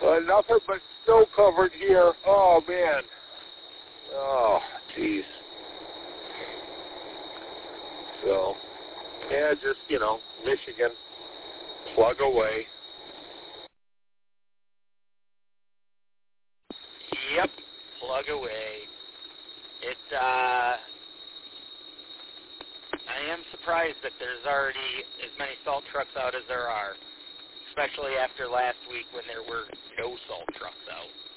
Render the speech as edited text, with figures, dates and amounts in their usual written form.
Nothing but snow covered here. Oh, man. Oh, jeez. So, yeah, just, Michigan, plug away. Yep, plug away. I am surprised that there's already as many salt trucks out as there are, especially after last week when there were no salt trucks out.